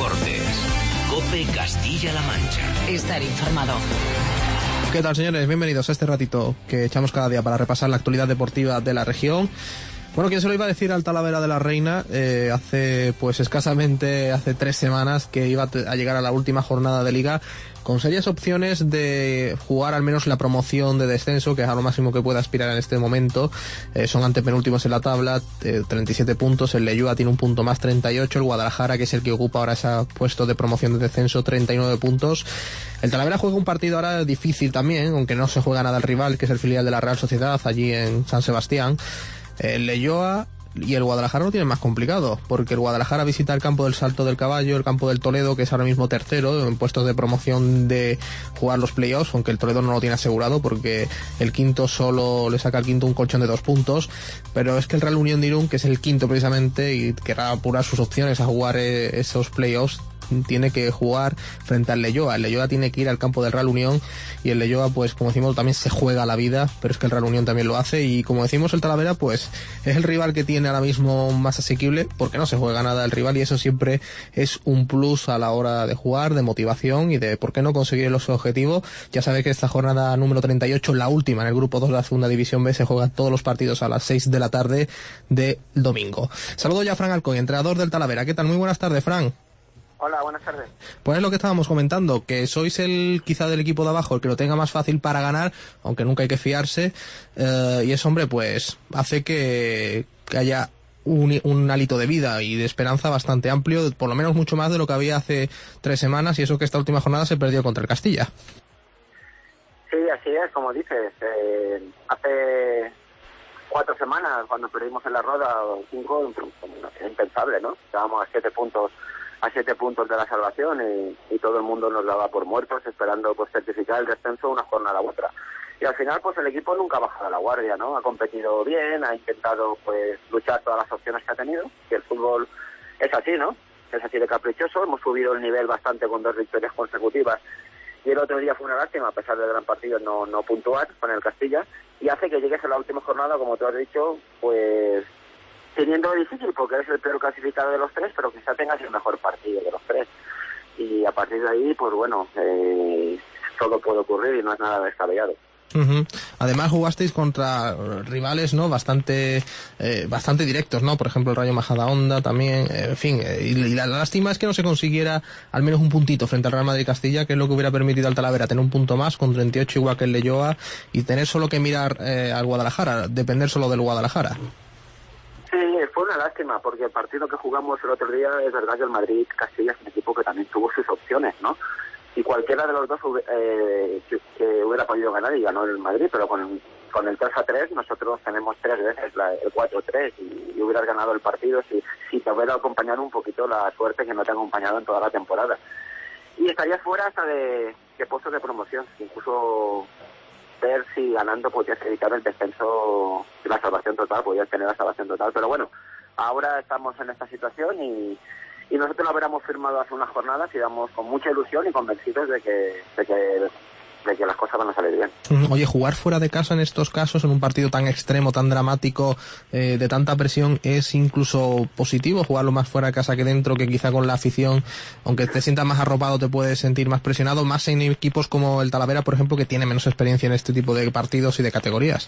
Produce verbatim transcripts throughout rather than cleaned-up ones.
Deportes. COPE Castilla-La Mancha. Estar informado. ¿Qué tal, señores? Bienvenidos a este ratito que echamos cada día para repasar la actualidad deportiva de la región. Bueno, ¿quién se lo iba a decir al Talavera de la Reina? Eh, hace, pues escasamente, hace tres semanas que iba a llegar a la última jornada de Liga con serias opciones de jugar al menos la promoción de descenso, que es a lo máximo que puede aspirar en este momento. Eh, son antepenúltimos en la tabla, eh, treinta y siete puntos, el Leioa tiene un punto más, treinta y ocho, el Guadalajara, que es el que ocupa ahora ese puesto de promoción de descenso, treinta y nueve puntos. El Talavera juega un partido ahora difícil también, aunque no se juega nada al rival, que es el filial de la Real Sociedad, allí en San Sebastián. El Leioa y el Guadalajara lo tienen más complicado, porque el Guadalajara visita el campo del Salto del Caballo, el campo del Toledo, que es ahora mismo tercero en puestos de promoción de jugar los playoffs, aunque el Toledo no lo tiene asegurado porque el quinto solo le saca al quinto un colchón de dos puntos, pero es que el Real Unión de Irún, que es el quinto precisamente y querrá apurar sus opciones a jugar eh, esos playoffs, tiene que jugar frente al Leioa. El Leioa tiene que ir al campo del Real Unión y el Leioa, pues como decimos, también se juega la vida, pero es que el Real Unión también lo hace y como decimos, el Talavera pues es el rival que tiene ahora mismo más asequible porque no se juega nada el rival y eso siempre es un plus a la hora de jugar, de motivación y de por qué no conseguir los objetivos. Ya sabéis que esta jornada número treinta y ocho, la última en el grupo dos de la segunda división B, se juegan todos los partidos a las seis de la tarde de domingo. Saludo ya a Fran Alcoy, entrenador del Talavera. ¿Qué tal? Muy buenas tardes, Fran. Hola, buenas tardes. Pues es lo que estábamos comentando, que sois el quizá del equipo de abajo el que lo tenga más fácil para ganar, aunque nunca hay que fiarse, eh, y eso, hombre, pues hace que, que haya un, un hálito de vida y de esperanza bastante amplio, por lo menos mucho más de lo que había hace tres semanas, y eso que esta última jornada se perdió contra el Castilla. Sí, así es, como dices. Eh, hace cuatro semanas, cuando perdimos en la Roda, cinco, era impensable, ¿no? Estábamos a siete puntos a siete puntos de la salvación y, y todo el mundo nos daba por muertos esperando pues certificar el descenso una jornada u otra. Y al final pues el equipo nunca ha bajado la guardia, ¿no? Ha competido bien, ha intentado pues luchar todas las opciones que ha tenido, y el fútbol es así, ¿no? Es así de caprichoso. Hemos subido el nivel bastante con dos victorias consecutivas y el otro día fue una lástima, a pesar del gran partido, no, no puntuar con el Castilla, y hace que llegues a la última jornada, como tú has dicho, pues teniendo difícil porque eres el peor clasificado de los tres, pero quizá tengas el mejor partido de los tres. Y a partir de ahí, pues bueno, eh, todo puede ocurrir y no es nada descabellado. Uh-huh. Además jugasteis contra rivales, ¿no? Bastante eh, bastante directos, ¿no? Por ejemplo, el Rayo Majadahonda también, eh, en fin. Eh, y, y la, la lástima es que no se consiguiera al menos un puntito frente al Real Madrid Castilla, que es lo que hubiera permitido al Talavera tener un punto más, con treinta y ocho igual que el Leioa, y tener solo que mirar eh, al Guadalajara, depender solo del Guadalajara. Sí, fue una lástima, porque el partido que jugamos el otro día, es verdad que el Madrid Castilla es un equipo que también tuvo sus opciones, ¿no? Y cualquiera de los dos eh, que, que hubiera podido ganar y ganó el Madrid, pero con, con el tres a tres nosotros tenemos tres veces la, el cuatro a tres y, y hubieras ganado el partido si, si te hubiera acompañado un poquito la suerte que no te ha acompañado en toda la temporada. Y estarías fuera hasta de, de puestos de promoción, incluso ver si ganando podías evitar el descenso, la salvación total, podías tener la salvación total, pero bueno, ahora estamos en esta situación y, y nosotros lo habríamos firmado hace unas jornadas y damos con mucha ilusión y convencidos de que, de que, de que las cosas van a salir bien. Oye, jugar fuera de casa en estos casos, en un partido tan extremo, tan dramático, eh, de tanta presión, es incluso positivo jugarlo más fuera de casa que dentro, que quizá con la afición, aunque te sientas más arropado, te puedes sentir más presionado, más en equipos como el Talavera, por ejemplo, que tiene menos experiencia en este tipo de partidos y de categorías.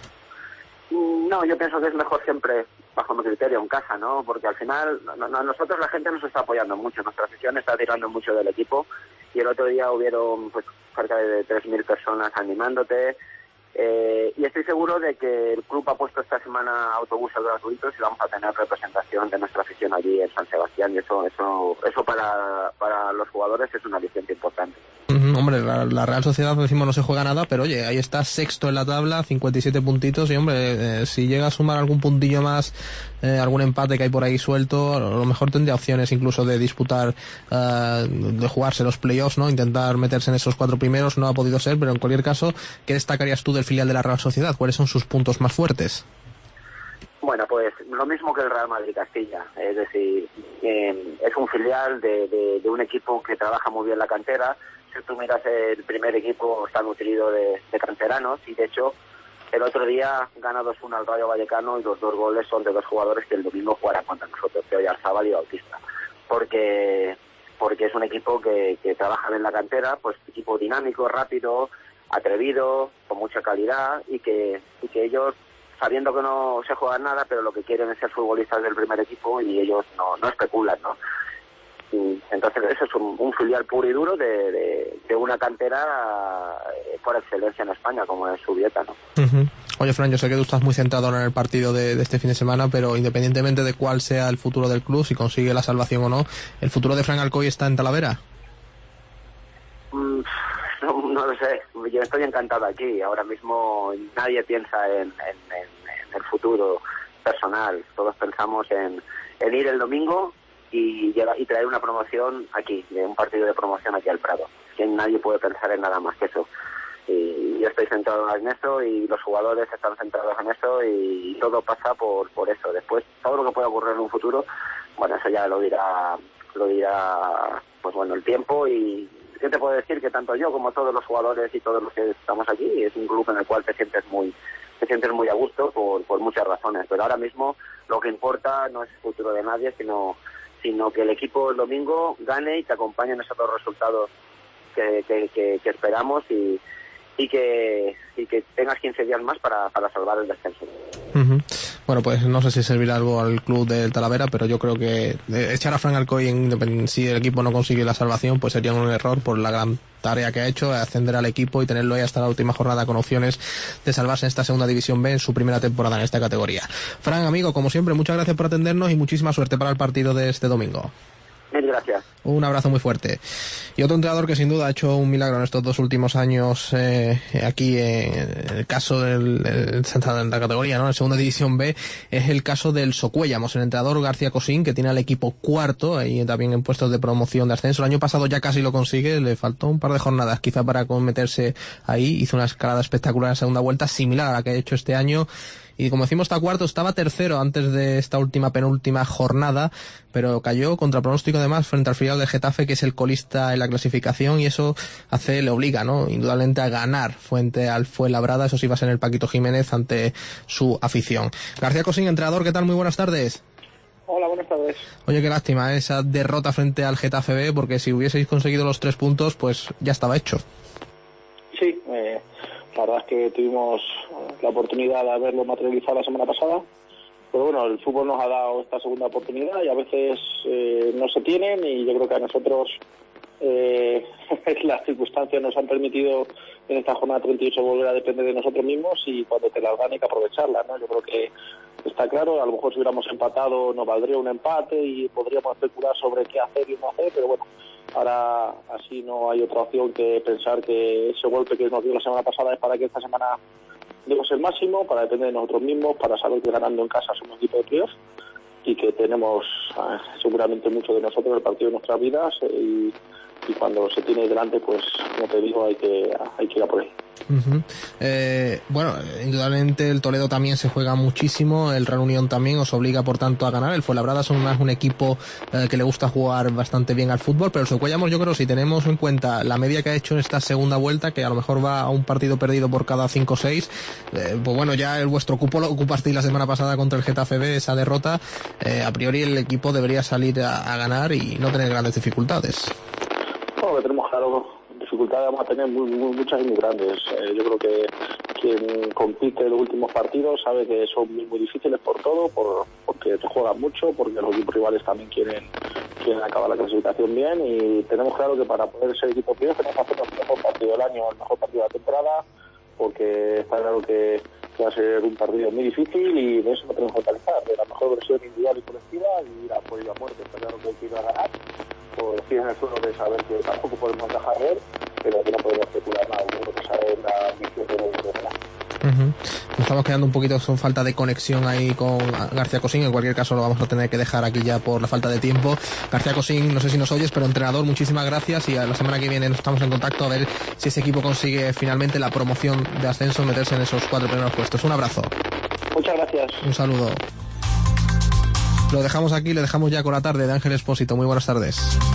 No, yo pienso que es mejor siempre, bajo mi criterio, en casa, ¿no? Porque al final, no, no, nosotros la gente nos está apoyando mucho, nuestra afición está tirando mucho del equipo, y el otro día hubieron pues cerca de tres mil personas animándote, eh, y estoy seguro de que el club ha puesto esta semana autobuses gratuitos y vamos a tener representación de nuestra afición allí en San Sebastián, y eso eso eso para, para los jugadores es una aliciente importante. Uh-huh, hombre, la, la Real Sociedad, decimos, no se juega nada, pero oye, ahí está sexto en la tabla, cincuenta y siete puntitos, y hombre, eh, si llega a sumar algún puntillo más, eh, algún empate que hay por ahí suelto, a lo mejor tendría opciones incluso de disputar, uh, de jugarse los playoffs, ¿no? Intentar meterse en esos cuatro primeros, no ha podido ser, pero en cualquier caso, ¿qué destacarías tú del filial de la Real Sociedad? ¿Cuáles son sus puntos más fuertes? Bueno, pues lo mismo que el Real Madrid Castilla, es decir, eh, es un filial de, de, de un equipo que trabaja muy bien la cantera. Si tú miras el primer equipo, está nutrido de, de canteranos, y de hecho el otro día gana dos uno al Rayo Vallecano y los dos goles son de dos jugadores que el domingo jugarán contra nosotros, que Oyarzábal y Bautista, porque porque es un equipo que, que trabaja en la cantera, pues equipo dinámico, rápido, atrevido, con mucha calidad, y que, y que ellos, sabiendo que no se juegan nada, pero lo que quieren es ser futbolistas del primer equipo, y ellos no, no especulan, ¿no? Y entonces eso es un, un filial puro y duro de, de, de una cantera eh, por excelencia en España, como es Zubieta, ¿no? Uh-huh. Oye, Fran, yo sé que tú estás muy centrado en el partido de, de este fin de semana, pero independientemente de cuál sea el futuro del club, si consigue la salvación o no, ¿el futuro de Fran Alcoy está en Talavera? Mm, no, no lo sé, yo estoy encantado aquí. Ahora mismo nadie piensa en, en, en, en el futuro personal, todos pensamos en, en ir el domingo y, llevar, y traer una promoción aquí, un partido de promoción aquí al Prado. Que nadie puede pensar en nada más que eso. Y yo estoy centrado en eso y los jugadores están centrados en eso, y todo pasa por por eso. Después, todo lo que pueda ocurrir en un futuro, bueno, eso ya lo dirá lo dirá pues bueno, el tiempo. Y ¿qué te puedo decir? Que tanto yo como todos los jugadores y todos los que estamos aquí, es un club en el cual te sientes muy te sientes muy a gusto por por muchas razones, pero ahora mismo lo que importa no es el futuro de nadie, sino sino que el equipo el domingo gane y te acompañe en esos dos resultados que, que, que, que esperamos, y y que y que tengas quince días más para, para salvar el descenso. Uh-huh. Bueno, pues no sé si servirá algo al club del Talavera, pero yo creo que echar a Fran Alcoy, en, si el equipo no consigue la salvación, pues sería un error por la gran tarea que ha hecho, ascender al equipo y tenerlo ahí hasta la última jornada con opciones de salvarse en esta segunda división B en su primera temporada en esta categoría. Fran, amigo, como siempre, muchas gracias por atendernos y muchísima suerte para el partido de este domingo. Mil gracias. Un abrazo muy fuerte. Y otro entrenador que sin duda ha hecho un milagro en estos dos últimos años, eh, aquí en el caso del, del, de la categoría, ¿no? En segunda división B, es el caso del Socuéllamos, el entrenador García Cosín, que tiene al equipo cuarto y también en puestos de promoción de ascenso. El año pasado ya casi lo consigue, le faltó un par de jornadas quizá para meterse ahí. Hizo una escalada espectacular en la segunda vuelta, similar a la que ha hecho este año. Y como decimos, está cuarto, estaba tercero antes de esta última penúltima jornada, pero cayó contra pronóstico además frente al filial de Getafe, que es el colista en la clasificación, y eso hace, le obliga, ¿no? Indudablemente a ganar frente al Fuenlabrada, eso sí va a ser en el Paquito Jiménez ante su afición. García Cosín, entrenador, ¿qué tal? Muy buenas tardes. Hola, buenas tardes. Oye, qué lástima, ¿eh? Esa derrota frente al Getafe B, porque si hubieseis conseguido los tres puntos, pues ya estaba hecho. Sí, eh... la verdad es que tuvimos la oportunidad de haberlo materializado la semana pasada, pero bueno, el fútbol nos ha dado esta segunda oportunidad y a veces eh, no se tienen, y yo creo que a nosotros eh, las circunstancias nos han permitido en esta jornada treinta y ocho volver a depender de nosotros mismos, y cuando te las dan hay que aprovecharlas, ¿no? Yo creo que está claro, a lo mejor si hubiéramos empatado nos valdría un empate y podríamos especular sobre qué hacer y no hacer, pero bueno, ahora así no hay otra opción que pensar que ese golpe que nos dio la semana pasada es para que esta semana demos el máximo, para depender de nosotros mismos, para saber que ganando en casa somos un equipo de playoff y que tenemos eh, seguramente mucho de nosotros en el partido de nuestras vidas, eh, y, y cuando se tiene delante, pues como te digo, hay que hay que ir a por él. Uh-huh. Eh, bueno, indudablemente el Toledo también se juega muchísimo, el Real Unión también os obliga por tanto a ganar. El Fuenlabrada son más un equipo eh, que le gusta jugar bastante bien al fútbol, pero el Socuéllamos, yo creo, si tenemos en cuenta la media que ha hecho en esta segunda vuelta, que a lo mejor va a un partido perdido por cada cinco o seis, eh, pues bueno, ya el vuestro cupo lo ocupasteis la semana pasada contra el Getafe B, esa derrota, eh, a priori el equipo debería salir a, a ganar y no tener grandes dificultades. Bueno, tenemos claro, dificultades vamos a tener muy, muy, muchas y muy grandes. Eh, yo creo que quien compite en los últimos partidos sabe que son muy, muy difíciles por todo, por, porque te juegan mucho, porque los equipos rivales también quieren quieren acabar la clasificación bien, y tenemos claro que para poder ser equipo primero tenemos que hacer el mejor partido del año, el mejor partido de la temporada, porque está claro que, que va a ser un partido muy difícil y de eso no tenemos que focalizar, de la mejor versión individual y colectiva, y ir a por ir a muerte. Está claro que hay que ir a ganar, por decir en el suelo de saber que tampoco podemos dejar ver, pero que no podemos especular nada, yo creo que saber la misión de los demás. Uh-huh. Nos estamos quedando un poquito con falta de conexión ahí con García Cosín. En cualquier caso lo vamos a tener que dejar aquí ya por la falta de tiempo. García Cosín, no sé si nos oyes, pero entrenador, muchísimas gracias, y a la semana que viene nos estamos en contacto a ver si ese equipo consigue finalmente la promoción de ascenso, meterse en esos cuatro primeros puestos. Un abrazo. Muchas gracias. Un saludo. Lo dejamos aquí, le dejamos ya con la tarde de Ángel Expósito. Muy buenas tardes.